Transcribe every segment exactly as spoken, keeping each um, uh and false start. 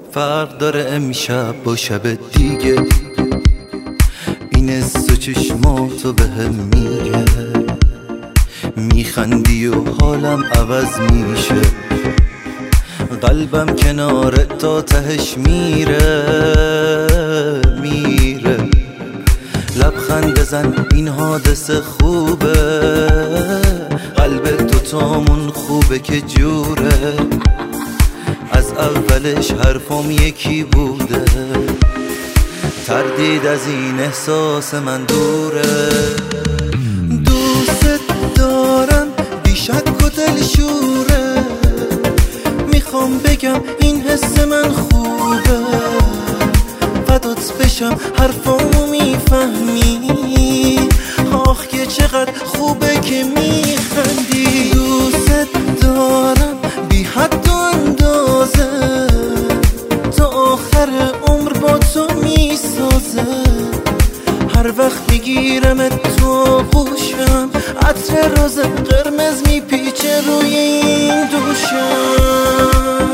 فرق داره امشب با شب دیگه، این حس و چشماتو بهم میگه، میخندی و حالم عوض میشه، قلبم کنار تا تهش میره میره. لبخند بزن این حادثه خوبه، قلب دوتامون خوبه که جوره، از اولش حرفم یکی بوده، تردید از این احساس من دوره. دوست دارم بی شک و دلشوره، میخوام بگم این حس من خوبه، فدات بشم حرفامو میفهمی، آخ که چقدر خوبه که میخندی. دوست دارم بی حد و اندازه، تا آخر عمر با تو میسازه، هر وقت میگیرمت تو گوشم، عطر روز قرمز میپیچه روی این دوشم.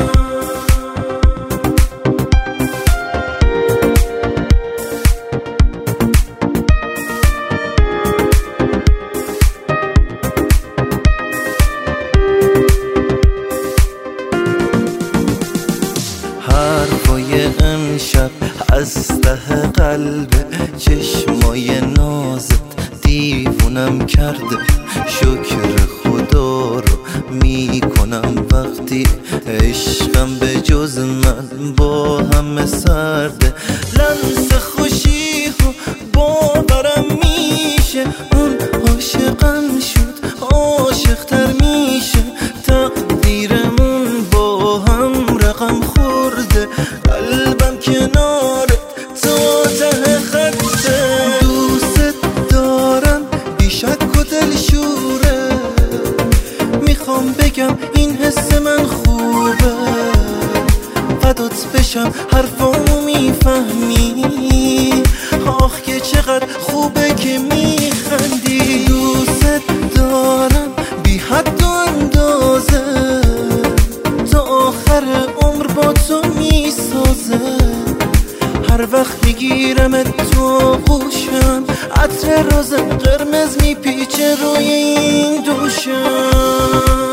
حرفای امشب از ته قلب، چشمای نازت دیوونم کرده، شکر خدا رو میکنم وقتی عشقم به جز من با همه سرده. لمس خوشی و باورم میشه، اون عاشقم شد عاشقتر میشه، تقدیرمون با هم رقم خورده، قلبم کنارت تا ته خطه. دوست دارم بی شک و دلشوره، میخوام بگم این حس من خوبه، فدات بشم حرفامو میفهمی، آخ که چقدر خوبه که میخندی. دوست دارم بی حد و اندازه، تا آخر عمر با تو میسازه، هر وقت میگیرمت تو گوشم، عطر روز قرمز میپیچه روی این دوشم.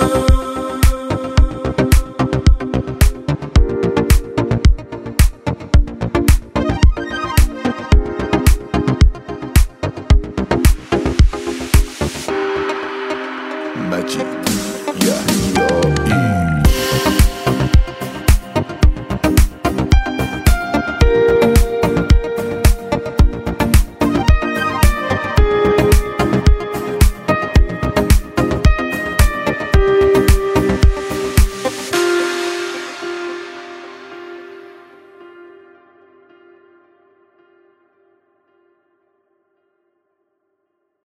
Magic, yeah, yeah.